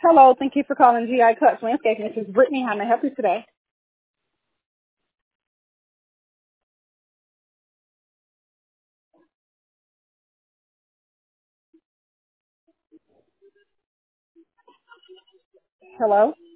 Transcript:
Hello, thank you for calling GI Cuts Landscaping. This is Brittany. How may I help you today? Hello?